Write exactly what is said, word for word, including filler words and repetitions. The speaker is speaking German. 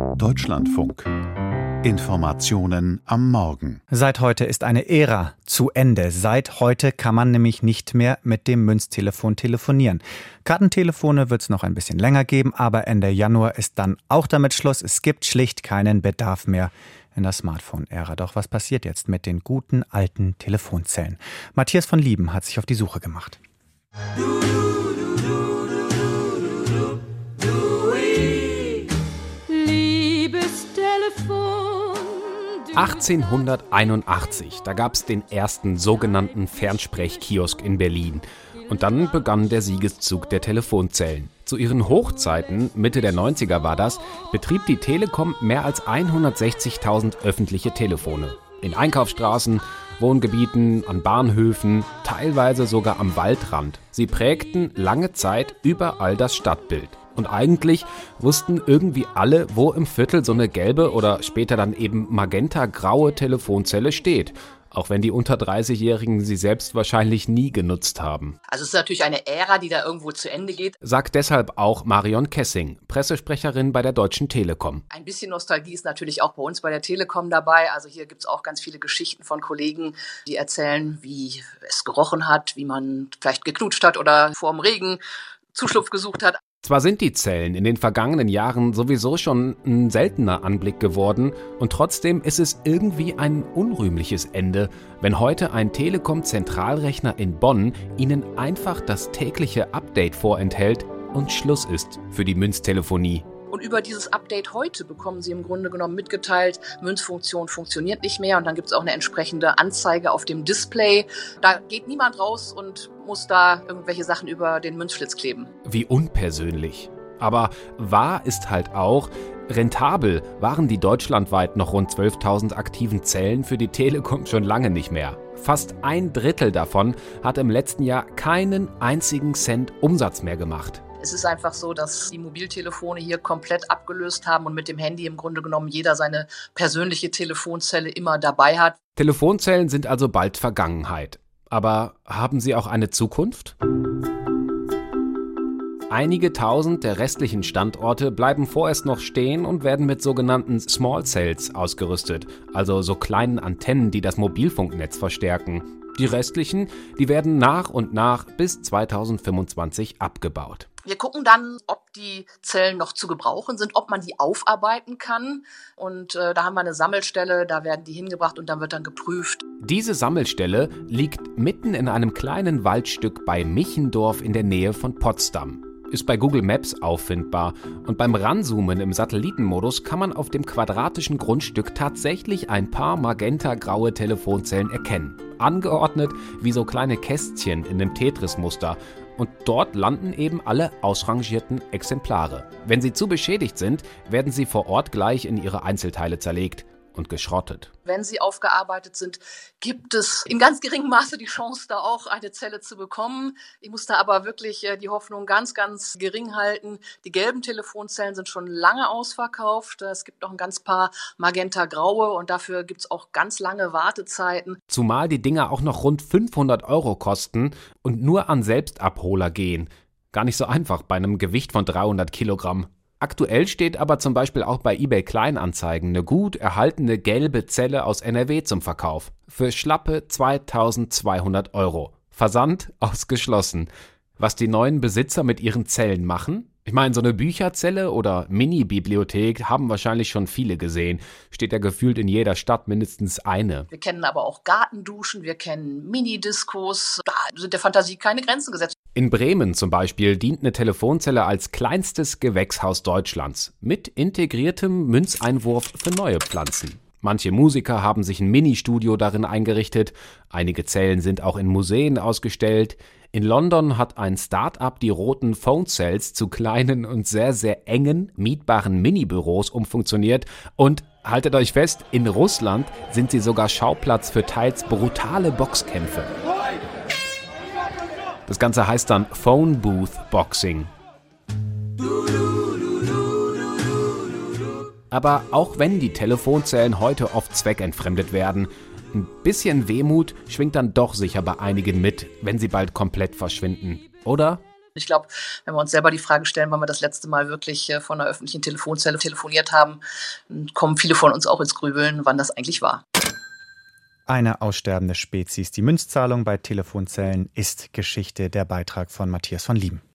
Deutschlandfunk. Informationen am Morgen. Seit heute ist eine Ära zu Ende. Seit heute kann man nämlich nicht mehr mit dem Münztelefon telefonieren. Kartentelefone wird es noch ein bisschen länger geben, aber Ende Januar ist dann auch damit Schluss. Es gibt schlicht keinen Bedarf mehr in der Smartphone-Ära. Doch was passiert jetzt mit den guten alten Telefonzellen? Matthias von Lieben hat sich auf die Suche gemacht. achtzehnhunderteinundachtzig, da gab es den ersten sogenannten Fernsprechkiosk in Berlin. Und dann begann der Siegeszug der Telefonzellen. Zu ihren Hochzeiten, Mitte der neunziger war das, betrieb die Telekom mehr als hundertsechzigtausend öffentliche Telefone. In Einkaufsstraßen, Wohngebieten, an Bahnhöfen, teilweise sogar am Waldrand. Sie prägten lange Zeit überall das Stadtbild. Und eigentlich wussten irgendwie alle, wo im Viertel so eine gelbe oder später dann eben magenta-graue Telefonzelle steht. Auch wenn die unter dreißigjährigen sie selbst wahrscheinlich nie genutzt haben. Also es ist natürlich eine Ära, die da irgendwo zu Ende geht. Sagt deshalb auch Marion Kessing, Pressesprecherin bei der Deutschen Telekom. Ein bisschen Nostalgie ist natürlich auch bei uns bei der Telekom dabei. Also hier gibt es auch ganz viele Geschichten von Kollegen, die erzählen, wie es gerochen hat, wie man vielleicht geknutscht hat oder vor dem Regen Zuschlupf gesucht hat. Zwar sind die Zellen in den vergangenen Jahren sowieso schon ein seltener Anblick geworden und trotzdem ist es irgendwie ein unrühmliches Ende, wenn heute ein Telekom-Zentralrechner in Bonn Ihnen einfach das tägliche Update vorenthält und Schluss ist für die Münztelefonie. Und über dieses Update heute bekommen Sie im Grunde genommen mitgeteilt, Münzfunktion funktioniert nicht mehr und dann gibt es auch eine entsprechende Anzeige auf dem Display. Da geht niemand raus und muss da irgendwelche Sachen über den Münzschlitz kleben. Wie unpersönlich. Aber wahr ist halt auch, rentabel waren die deutschlandweit noch rund zwölftausend aktiven Zellen für die Telekom schon lange nicht mehr. Fast ein Drittel davon hat im letzten Jahr keinen einzigen Cent Umsatz mehr gemacht. Es ist einfach so, dass die Mobiltelefone hier komplett abgelöst haben und mit dem Handy im Grunde genommen jeder seine persönliche Telefonzelle immer dabei hat. Telefonzellen sind also bald Vergangenheit. Aber haben sie auch eine Zukunft? Einige tausend der restlichen Standorte bleiben vorerst noch stehen und werden mit sogenannten Small Cells ausgerüstet, also so kleinen Antennen, die das Mobilfunknetz verstärken. Die restlichen, die werden nach und nach bis zweitausendfünfundzwanzig abgebaut. Wir gucken dann, ob die Zellen noch zu gebrauchen sind, ob man die aufarbeiten kann. Und äh, da haben wir eine Sammelstelle, da werden die hingebracht und dann wird dann geprüft. Diese Sammelstelle liegt mitten in einem kleinen Waldstück bei Michendorf in der Nähe von Potsdam. Ist bei Google Maps auffindbar und beim Ranzoomen im Satellitenmodus kann man auf dem quadratischen Grundstück tatsächlich ein paar magenta-graue Telefonzellen erkennen. Angeordnet wie so kleine Kästchen in einem Tetris-Muster. Und dort landen eben alle ausrangierten Exemplare. Wenn sie zu beschädigt sind, werden sie vor Ort gleich in ihre Einzelteile zerlegt und geschrottet. Wenn sie aufgearbeitet sind, gibt es in ganz geringem Maße die Chance, da auch eine Zelle zu bekommen. Ich muss da aber wirklich die Hoffnung ganz, ganz gering halten. Die gelben Telefonzellen sind schon lange ausverkauft. Es gibt noch ein ganz paar magenta-graue und dafür gibt es auch ganz lange Wartezeiten. Zumal die Dinger auch noch rund fünfhundert Euro kosten und nur an Selbstabholer gehen. Gar nicht so einfach bei einem Gewicht von dreihundert Kilogramm. Aktuell steht aber zum Beispiel auch bei eBay Kleinanzeigen eine gut erhaltene gelbe Zelle aus N R W zum Verkauf. Für schlappe zweitausendzweihundert Euro. Versand ausgeschlossen. Was die neuen Besitzer mit ihren Zellen machen? Ich meine, so eine Bücherzelle oder Mini-Bibliothek haben wahrscheinlich schon viele gesehen. Steht ja gefühlt in jeder Stadt mindestens eine. Wir kennen aber auch Gartenduschen, wir kennen Mini-Diskos. Da sind der Fantasie keine Grenzen gesetzt. In Bremen zum Beispiel dient eine Telefonzelle als kleinstes Gewächshaus Deutschlands mit integriertem Münzeinwurf für neue Pflanzen. Manche Musiker haben sich ein Ministudio darin eingerichtet, einige Zellen sind auch in Museen ausgestellt. In London hat ein Start-up die roten Phone Cells zu kleinen und sehr, sehr engen, mietbaren Minibüros umfunktioniert und, haltet euch fest, in Russland sind sie sogar Schauplatz für teils brutale Boxkämpfe. Das Ganze heißt dann Phone Booth Boxing. Aber auch wenn die Telefonzellen heute oft zweckentfremdet werden, ein bisschen Wehmut schwingt dann doch sicher bei einigen mit, wenn sie bald komplett verschwinden. Oder? Ich glaube, wenn wir uns selber die Frage stellen, wann wir das letzte Mal wirklich von einer öffentlichen Telefonzelle telefoniert haben, kommen viele von uns auch ins Grübeln, wann das eigentlich war. Eine aussterbende Spezies. Die Münzzahlung bei Telefonzellen ist Geschichte. Der Beitrag von Matthias von Lieben.